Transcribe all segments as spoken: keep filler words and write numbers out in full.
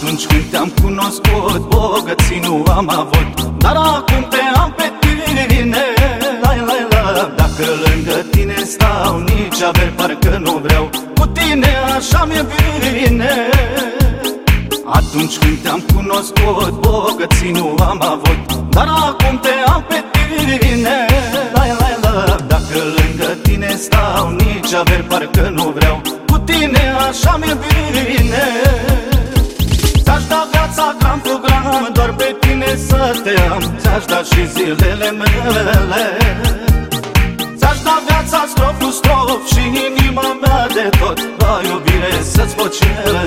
Atunci când te-am cunoscut, bogății nu am avut, dar acum te am pe tine. Lai, lai, la. Dacă lângă tine stau, nici averi parcă nu vreau, cu tine așa mi-e bine. Atunci când te-am cunoscut, bogății nu am avut, dar acum te am pe tine. Lai, lai, la. Dacă lângă tine stau, nici averi parcă nu vreau, cu tine așa mi-e bine. Ți-aș da viața gram cu gram, doar pe tine să te am, ți-aș da și zilele mele. Ți-aș da viața strof cu strof și inima mea de tot, la iubire să-ți pot cere.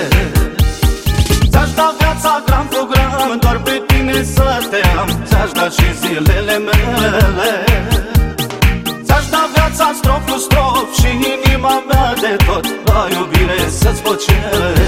Ți-aș da viața gram cu gram, doar pe tine să te am, ți-aș da și zilele mele. Ți-aș da viața strof cu strof și inima mea de tot, la iubire să-ți pot cere.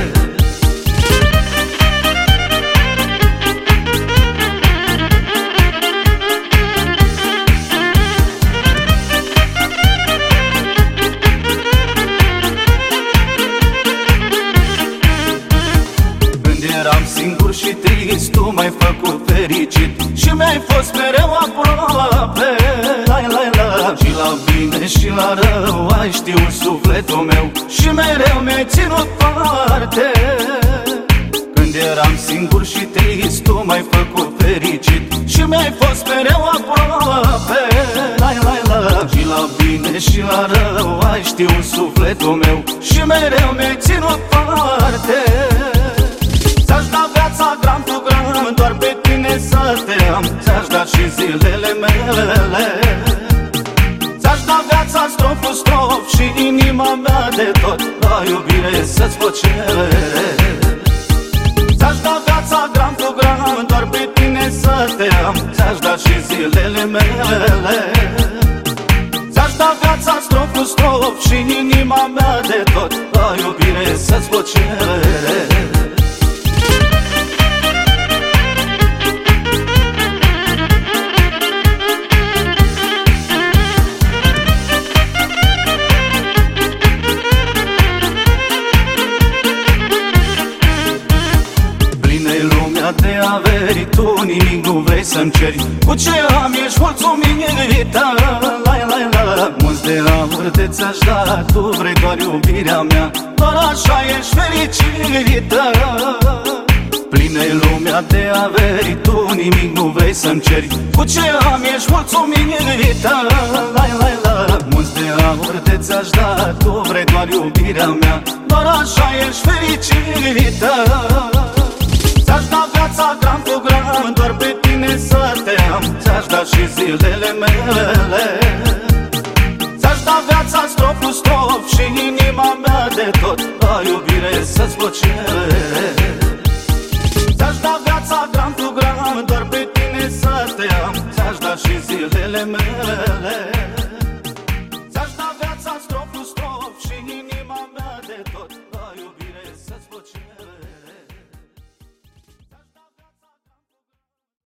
Eram singur și trist, tu m-ai făcut fericit și mi-ai fost mereu aproape. Lai, lai, la. Și la bine și la rău ai știut sufletul meu și mereu mi-ai ținut parte. Când eram singur și trist, tu m-ai făcut fericit și mi-ai fost mereu aproape. Lai, lai, la. Și la bine și la rău ai știut sufletul meu și mereu mi-ai ținut parte. Ți-aș da viața gram cu gram, doar pe tine să te am, ți-aș da și zilele mele. Ți-aș da viața strof cu strof și inima mea de tot, la iubire să-ți pot cere. Ți-aș da viața gram cu gram, doar pe tine să te am, ți-aș da și zilele mele. Ți-aș da viața strof cu strof și inima mea de tot, la iubire să-ți pot cere. De averi, tu nimic nu vrei să-mi ceri, cu ce am ești mulțumită. Lai, lai, la. Mulți de aur de ți-aș da, tu vrei doar iubirea mea, doar așa ești fericită. Plină-i lumea de averi, tu nimic nu vrei să-mi ceri, cu ce am ești mulțumită. Lai, lai, la. Mulți de aur de ți-aș da, tu vrei doar iubirea mea, doar așa ești fericită. Ți-aș da viața gram cu gram, doar pe tine să te am, ți-aș da și zilele mele. Ți-aș da viața strof cu strof și inima mea de tot, la iubire să-ți pot cere. Ți-aș da viața gram cu gram, doar pe tine să te am, ți-aș da și zilele mele.